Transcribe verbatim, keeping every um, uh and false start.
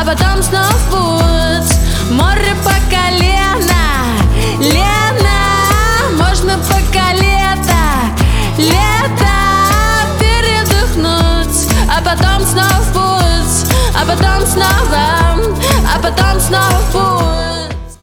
потом снова в путь. Море по колено, Лена, можно пока лето, лето передохнуть, а потом снова в путь, а потом снова, а потом снова в путь.